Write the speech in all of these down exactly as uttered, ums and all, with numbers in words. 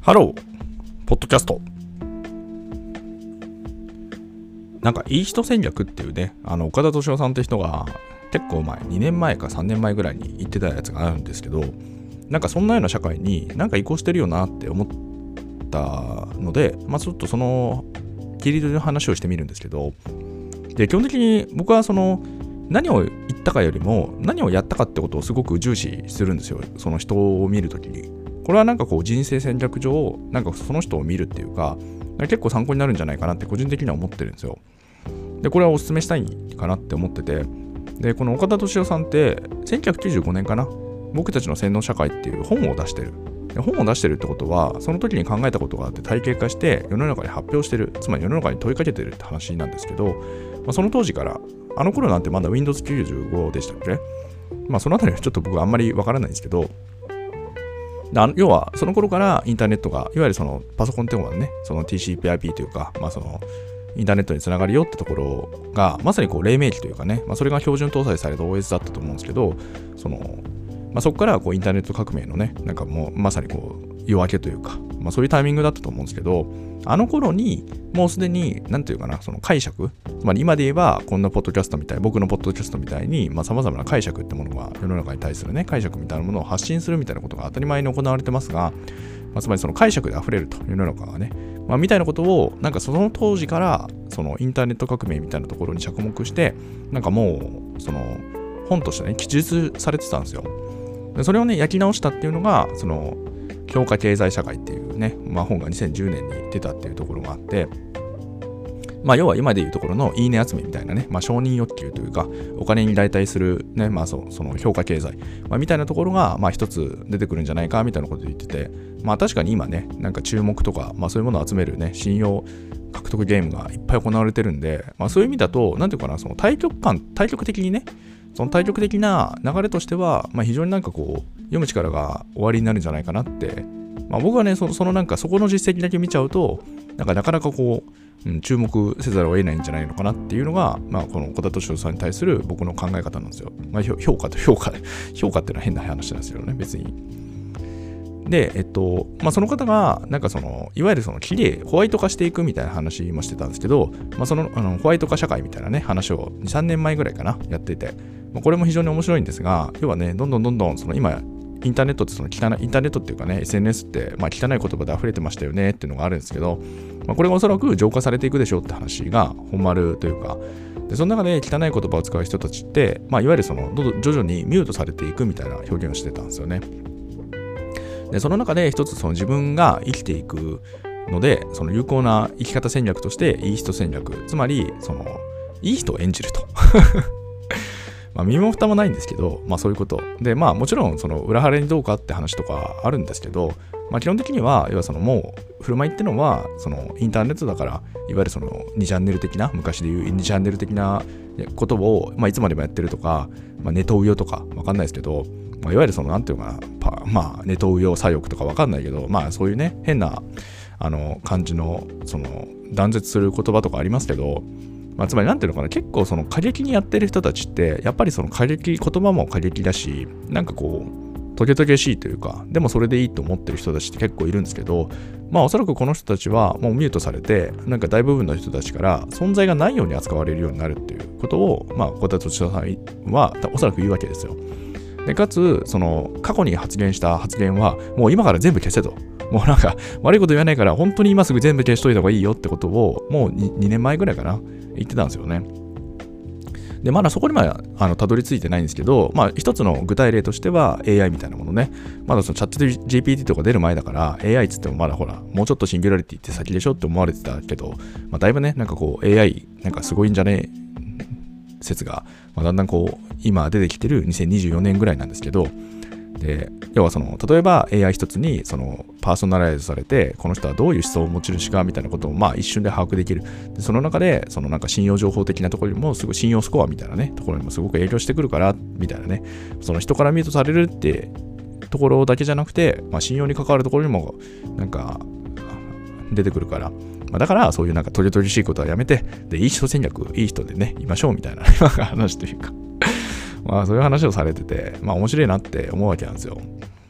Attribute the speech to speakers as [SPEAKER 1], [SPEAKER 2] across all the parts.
[SPEAKER 1] ハロー、ポッドキャスト。なんかいい人戦略っていうね、あの岡田斗司夫さんって人が結構前、にねんまえかさんねんまえぐらいに言ってたやつがあるんですけど、なんかそんなような社会になんか移行してるよなって思ったので、まあちょっとその切り取りの話をしてみるんですけど、で基本的に僕はその何を言ったかよりも何をやったかってことをすごく重視するんですよ。その人を見るときに。これはなんかこう人生戦略上、なんかその人を見るっていうか、結構参考になるんじゃないかなって個人的には思ってるんですよ。で、これはお勧めしたいかなって思ってて、で、この岡田斗司夫さんってせんきゅうひゃくきゅうじゅうごねんかな、僕たちの洗脳社会っていう本を出してる。で本を出してるってことは、その時に考えたことがあって体系化して世の中に発表してる、つまり世の中に問いかけてるって話なんですけど、まあ、その当時から、あの頃なんてまだ ウィンドウズきゅうじゅうご でしたっけ？まあそのあたりはちょっと僕はあんまりわからないんですけど、要はその頃からインターネットが、いわゆるそのパソコンっていうのはね、その ティーシーピーアイピー というか、まあそのインターネットにつながるよってところが、まさにこう黎明期というかね、まあ、それが標準搭載された オーエス だったと思うんですけど、その、まあ、そこからこうインターネット革命のね、なんかもうまさにこう夜明けというか、まあそういうタイミングだったと思うんですけど、あの頃にもうすでに、なんていうかな、その解釈、つまり今で言えばこんなポッドキャストみたい、僕のポッドキャストみたいに、まあ様々な解釈ってものが世の中に対するね、解釈みたいなものを発信するみたいなことが当たり前に行われてますが、まあ、つまりその解釈で溢れると世の中がね、まあ、みたいなことをなんかその当時からそのインターネット革命みたいなところに着目して、なんかもうその本としてね記述されてたんですよ。でそれをね焼き直したっていうのがその評価経済社会っていうね、まあ、本がにせんじゅうねんに出たっていうところがあって、まあ要は今でいうところのいいね集めみたいなね、まあ承認欲求というか、お金に代替するね、まあそその評価経済、まあ、みたいなところがまあ一つ出てくるんじゃないかみたいなことを言ってて、まあ確かに今ね、なんか注目とか、まあそういうものを集めるね、信用獲得ゲームがいっぱい行われてるんで、まあそういう意味だと、なんていうかな、その対極感、対極的にね、その対極的な流れとしては、まあ非常になんかこう、読む力が終わりになるんじゃないかなって、まあ僕はね、その、そのなんかそこの実績だけ見ちゃうと、なんかなかなかこう、うん、注目せざるを得ないんじゃないのかなっていうのが、まあ、この岡田斗司夫さんに対する僕の考え方なんですよ。まあ、評価と評価、評価っていうのは変な話なんですよね、別に。で、えっと、まあ、その方が、なんかその、いわゆるその、綺麗、ホワイト化していくみたいな話もしてたんですけど、まあ、その、あのホワイト化社会みたいなね、話をに、さんねんまえぐらいかな、やってて、まあ、これも非常に面白いんですが、要はね、どんどんどんどん、その今、インターネットってその汚い、インターネットっていうかね、エスエヌエスって、まあ、汚い言葉で溢れてましたよねっていうのがあるんですけど、まあ、これがおそらく浄化されていくでしょうって話が本丸というか、でその中で汚い言葉を使う人たちって、まあ、いわゆるその徐々にミュートされていくみたいな表現をしてたんですよね。でその中で一つその自分が生きていくので、その有効な生き方戦略としていい人戦略、つまりそのいい人を演じると。まあ身も蓋もないんですけど、まあそういうこと。で、まあもちろんその裏腹にどうかって話とかあるんですけど、まあ基本的には、要はそのもう振る舞いってのは、そのインターネットだから、いわゆるそのにチャンネル的な、昔でいうにチャンネル的なことを、まあいつまでもやってるとか、まあネトウヨとかわかんないですけど、まあいわゆるそのなんていうかな、パまあネトウヨ左翼とかわかんないけど、まあそういうね、変なあの感じの、その断絶する言葉とかありますけど、まあ、つまりなんていうのかな、結構その過激にやってる人たちってやっぱりその過激、言葉も過激だし、なんかこうトゲトゲしいというか、でもそれでいいと思ってる人たちって結構いるんですけど、まあおそらくこの人たちはもうミュートされて、なんか大部分の人たちから存在がないように扱われるようになるっていうことを、まあ岡田斗司夫さんはおそらく言うわけですよ。でかつその過去に発言した発言はもう今から全部消せと。もうなんか悪いこと言わないから本当に今すぐ全部消しといた方がいいよってことをもう 2, 2年前ぐらいかな言ってたんですよね。でまだそこにはあのたどり着いてないんですけど、まあ一つの具体例としては エーアイ みたいなものね。まだそのチャット ジーピーティー とか出る前だから エーアイ っつってもまだほらもうちょっとシンギュラリティって先でしょって思われてたけど、まあ、だいぶねなんかこう エーアイ なんかすごいんじゃねえ説が、まあ、だんだんこう今出てきてるにせんにじゅうよねんぐらいなんですけど、で要はその例えば エーアイ 一つにそのパーソナライズされて、この人はどういう思想を持ち主かみたいなことをまあ一瞬で把握できる。でその中でそのなんか信用情報的なところにもすごい信用スコアみたいなねところにもすごく影響してくるからみたいなね、その人からミュートされるってところだけじゃなくて、まあ、信用に関わるところにもなんか出てくるから、まあ、だからそういうなんかトゲトゲしいことはやめて、でいい人戦略いい人でねいましょうみたいな話というかまあそういう話をされてて、まあ面白いなって思うわけなんですよ。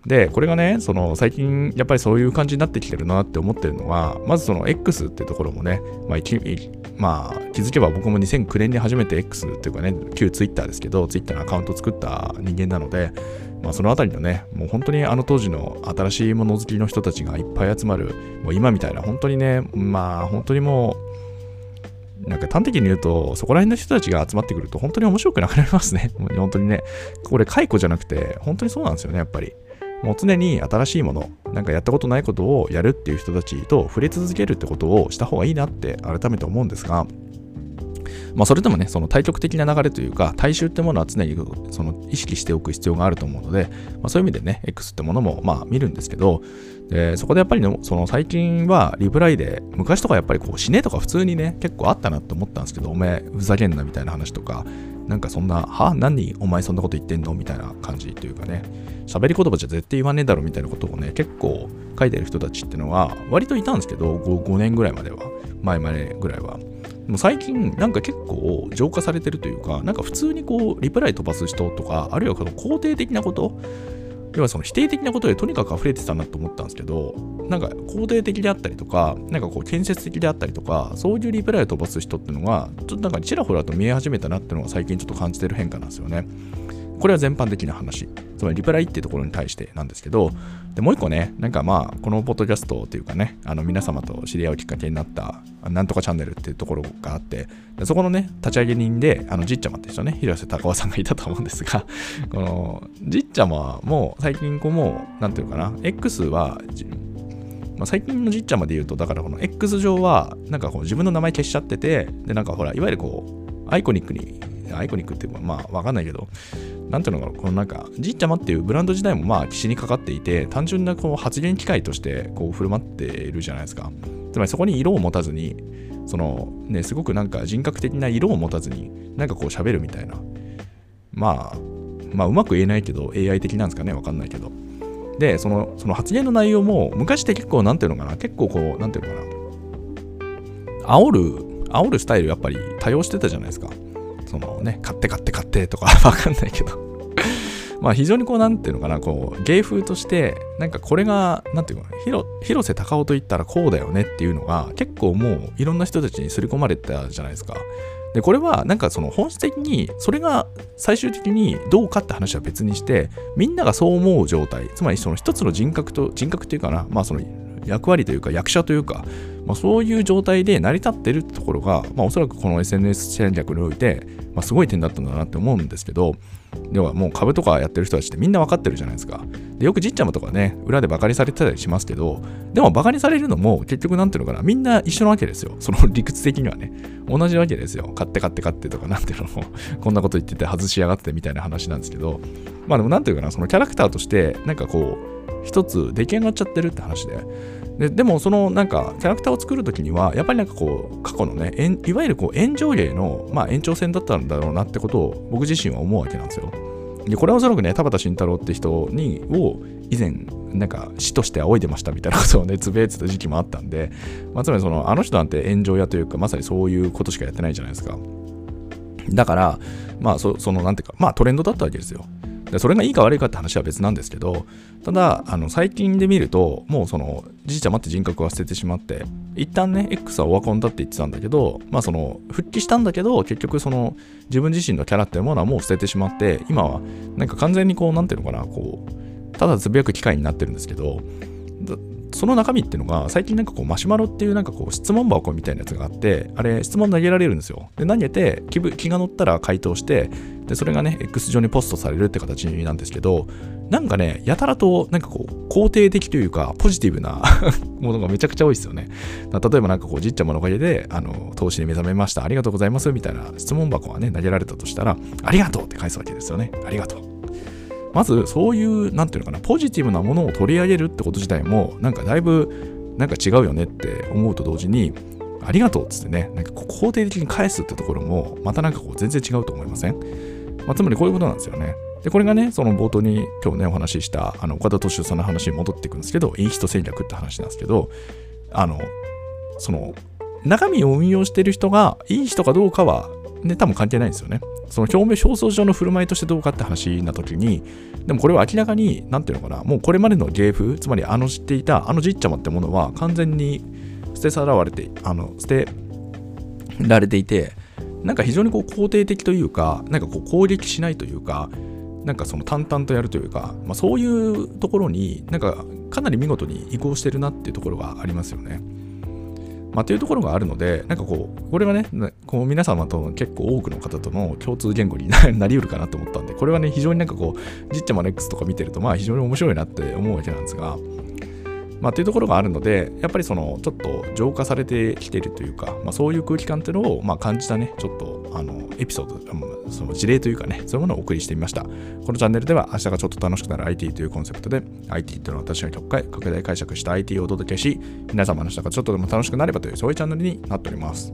[SPEAKER 1] で、これがね、その最近やっぱりそういう感じになってきてるなって思ってるのは、まずその X っていうところもね、まあ、まあ、気づけば僕もにせんきゅうねんに初めて X っていうかね、旧 Twitter ですけど、Twitter のアカウントを作った人間なので、まあ、そのあたりのね、もう本当にあの当時の新しいもの好きの人たちがいっぱい集まる、もう今みたいな、本当にね、まあ、本当にもう、なんか端的に言うと、そこら辺の人たちが集まってくると、本当に面白くなくなりますね。もう本当にね、これ解雇じゃなくて、本当にそうなんですよね、やっぱり。もう常に新しいもの、なんかやったことないことをやるっていう人たちと触れ続けるってことをした方がいいなって改めて思うんですが、まあそれでもね、その対極的な流れというか、大衆ってものは常にその意識しておく必要があると思うので、まあ、そういう意味でね、X ってものもまあ見るんですけど、でそこでやっぱりね、その最近はリプライで、昔とかやっぱりこう死ねとか普通にね、結構あったなって思ったんですけど、お前ふざけんなみたいな話とか、なんかそんな、は何お前そんなこと言ってんのみたいな感じというかね、喋り言葉じゃ絶対言わねえだろみたいなことをね、結構書いてる人たちっていうのは割といたんですけど、5, ごねんぐらいまでは、前までぐらいは。でも最近なんか結構浄化されてるというか、なんか普通にこうリプライ飛ばす人とか、あるいはこの肯定的なこと、要はその否定的なことでとにかく溢れてたなと思ったんですけど、なんか肯定的であったりとか、なんかこう建設的であったりとか、そういうリプライを飛ばす人っていうのが、ちょっとなんかちらほらと見え始めたなっていうのが最近ちょっと感じてる変化なんですよね。これは全般的な話。つまりリプライっていうところに対してなんですけど、でもう一個ね、なんかまあ、このポッドキャストっていうかね、あの皆様と知り合うきっかけになった、なんとかチャンネルっていうところがあって、でそこのね、立ち上げ人で、あの、じっちゃまって人ね、広瀬隆夫さんがいたと思うんですが、この、じっちゃまはもう最近こうもう、なんていうかな、X は、まあ、最近のじっちゃまで言うと、だからこの X 上は、なんかこう自分の名前消しちゃってて、で、なんかほら、いわゆるこう、アイコニックに、アイコニックっていうか、まあ、わかんないけど、なんていうのかな、このなんか、じっちゃまっていうブランド自体もまあ、岸にかかっていて、単純なこう発言機会としてこう振る舞っているじゃないですか。つまりそこに色を持たずに、そのね、すごくなんか人格的な色を持たずに、なんかこう喋るみたいな。まあ、まあ、うまく言えないけど、エーアイ 的なんですかね、わかんないけど。で、その、その発言の内容も、昔って結構、なんていうのかな、結構こう、なんていうのかな、煽る、煽るスタイルやっぱり多用してたじゃないですか。そのね、買って買って買ってとかわかんないけどまあ非常にこうなんていうのかな、こう芸風としてなんかこれがなんていうのかな、広広瀬隆夫と言ったらこうだよねっていうのが結構もういろんな人たちに刷り込まれたじゃないですか。でこれはなんかその本質的にそれが最終的にどうかって話は別にして、みんながそう思う状態、つまりその一つの人格と人格っていうかな、まあその役割というか役者というか、まあ、そういう状態で成り立ってるってところが、まあ、おそらくこの エスエヌエス 戦略において、まあ、すごい点だったんだなって思うんですけど、ではもう株とかやってる人たちってみんな分かってるじゃないですか。でよくじっちゃまとかね、裏でバカにされてたりしますけど、でもバカにされるのも結局なんていうのかな、みんな一緒なわけですよ。その理屈的にはね、同じわけですよ。買って買って買ってとかなんていうのも、こんなこと言ってて外しやがってみたいな話なんですけど、まあでもなんていうかな、そのキャラクターとしてなんかこう一つ出来上がっちゃってるって話で。で, でもそのなんかキャラクターを作るときにはやっぱりなんかこう過去のね、いわゆるこう炎上芸の、まあ、延長線だったんだろうなってことを僕自身は思うわけなんですよ。でこれはおそらくね、田畑慎太郎って人にを以前なんか師として仰いでましたみたいなことをねつぶやいてた時期もあったんで、まあ、つまりそのあの人なんて炎上屋というかまさにそういうことしかやってないじゃないですか。だからまあ そ, そのなんていうかまあトレンドだったわけですよ。でそれがいいか悪いかって話は別なんですけど、ただあの最近で見るともうそのじいちゃまって人格は捨ててしまって、一旦ね X はオワコンだって言ってたんだけど、まあその復帰したんだけど結局その自分自身のキャラっていうものはもう捨ててしまって、今はなんか完全にこうなんていうのかな、こうただつぶやく機会になってるんですけど、その中身っていうのが最近なんかこうマシュマロっていうなんかこう質問箱みたいなやつがあって、あれ質問投げられるんですよ。で投げて 気, 気が乗ったら回答して、でそれがね X 上にポストされるって形なんですけど、なんかねやたらとなんかこう肯定的というかポジティブなものがめちゃくちゃ多いですよね。例えばなんかこうじっちゃまのおかげであの投資に目覚めました、ありがとうございますみたいな質問箱がね投げられたとしたら、ありがとうって返すわけですよね。ありがとう。まずそういうなんていうのかな、ポジティブなものを取り上げるってこと自体もなんかだいぶなんか違うよねって思うと同時に、ありがとうっつってね、なんかこう肯定的に返すってところもまたなんかこう全然違うと思いません？まあ、つまりこういうことなんですよね。でこれがね、その冒頭に今日ねお話ししたあの岡田敏夫さんの話に戻っていくんですけど、いい人戦略って話なんですけど、あのその中身を運用してる人がいい人かどうかはね、多分関係ないんですよね。その表面表層上の振る舞いとしてどうかって話な時に、でもこれは明らかに、なんていうのかな、もうこれまでの芸風、つまりあの知っていたあのじっちゃまってものは完全に捨てさらわれて、あの捨てられていて、なんか非常にこう肯定的というか、なんかこう攻撃しないというか、なんかその淡々とやるというか、まあ、そういうところになんかかなり見事に移行してるなっていうところがありますよね。まあ、というところがあるので、なんかこうこれはね、こう皆様と結構多くの方との共通言語になりうるかなと思ったんで、これはね非常になんかこうじっちゃまレックスとか見てるとまあ非常に面白いなって思うわけなんですが、まあというところがあるので、やっぱりそのちょっと浄化されてきているというか、まあ、そういう空気感っていうのをまあ感じたね、ちょっとあのエピソード、その事例というかね、そういうものをお送りしてみました。このチャンネルでは明日がちょっと楽しくなる アイティー というコンセプトで アイティー というのは私が極快拡大解釈した アイティー をお届けし、皆様の明日がちょっとでも楽しくなればというそういうチャンネルになっております。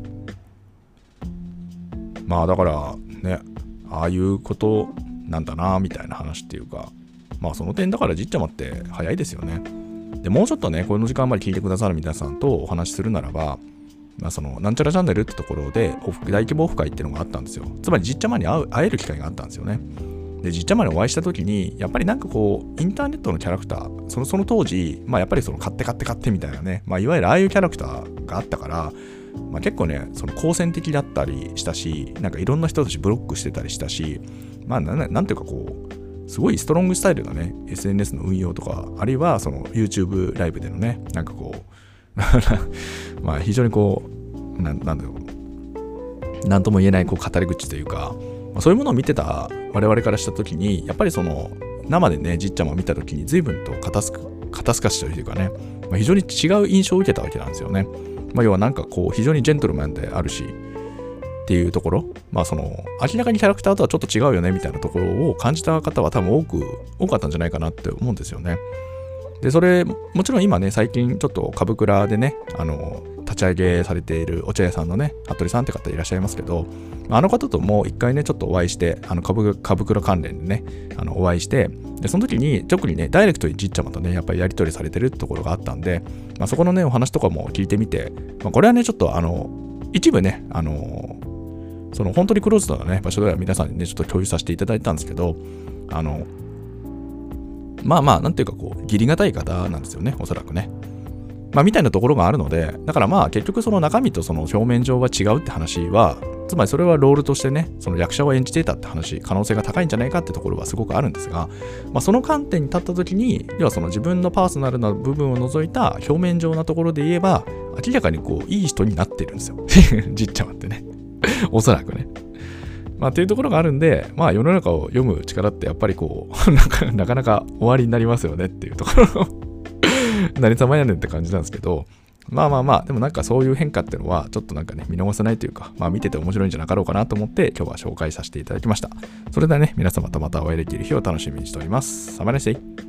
[SPEAKER 1] まあだからね、ああいうことなんだなみたいな話っていうか、まあその点だからじっちゃまって早いですよね。でもうちょっとね、この時間まで聞いてくださる皆さんとお話しするならば、まあ、そのなんちゃらチャンネルってところで大規模オフ会っていうのがあったんですよ。つまりじっちゃまに会う会える機会があったんですよね。でじっちゃまにお会いした時にやっぱりなんかこうインターネットのキャラクター、そのその当時、まあ、やっぱりその買って買って買ってみたいなね、まあ、いわゆるああいうキャラクターがあったから、まあ、結構ねその好戦的だったりしたし、なんかいろんな人たちブロックしてたりしたし、まあな ん, なんていうかこうすごいストロングスタイルなね エスエヌエス の運用とか、あるいはその YouTube ライブでのね、なんかこうまあ非常にこうな, なんだろうなんとも言えないこう語り口というか、まあ、そういうものを見てた我々からした時に、やっぱりその生でねじっちゃまを見た時に随分と肩す肩すかしというかね、まあ、非常に違う印象を受けたわけなんですよね。まあ、要はなんかこう非常にジェントルマンであるしっていうところ、まあその明らかにキャラクターとはちょっと違うよねみたいなところを感じた方は多分多く多かったんじゃないかなって思うんですよね。でそれもちろん今ね最近ちょっと株倉でねあの立ち上げされているお茶屋さんのね服部さんって方いらっしゃいますけど、あの方とも一回ねちょっとお会いして、あの株株倉関連でねあのお会いして、でその時に特にねダイレクトにじっちゃまとねやっぱりやり取りされてるところがあったんで、まあ、そこのねお話とかも聞いてみて、まあ、これはねちょっとあの一部ねあのその本当にクローズドなね場所では皆さんにねちょっと共有させていただいたんですけど、あのまあまあなんていうかこう義理がたい方なんですよね、おそらくね。まあみたいなところがあるので、だからまあ結局その中身とその表面上は違うって話は、つまりそれはロールとしてねその役者を演じていたって話、可能性が高いんじゃないかってところはすごくあるんですが、まあ、その観点に立った時に、要はその自分のパーソナルな部分を除いた表面上なところで言えば明らかにこういい人になっているんですよじっちゃまってねおそらくね。まあっていうところがあるんで、まあ世の中を読む力ってやっぱりこうなかなかなか終わりになりますよねっていうところ何様やねんって感じなんですけど、まあまあまあでもなんかそういう変化っていうのはちょっとなんかね見逃せないというか、まあ見てて面白いんじゃなかろうかなと思って今日は紹介させていただきました。それではね皆様とまたお会いできる日を楽しみにしております。サマネステイ。